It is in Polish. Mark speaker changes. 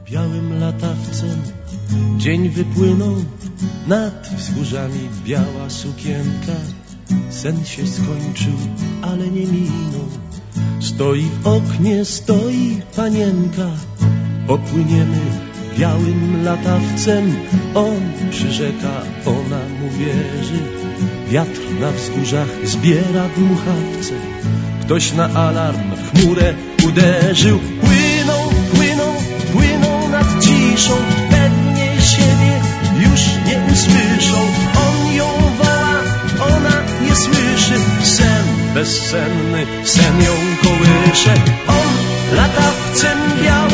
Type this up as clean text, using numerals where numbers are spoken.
Speaker 1: Białym latawcem dzień wypłynął, nad wzgórzami biała sukienka. Sen się skończył, ale nie minął. Stoi w oknie, stoi panienka. Popłyniemy białym latawcem. On przyrzeka, ona mu wierzy. Wiatr na wzgórzach zbiera dmuchawce. Ktoś na alarm w chmurę uderzył. Płyną, płyną, płyną nad ciszą. Pewnie siebie już nie usłyszą. On ją woła, ona nie słyszy. Sen bezsenny, sen ją kołysze. On latawcem białym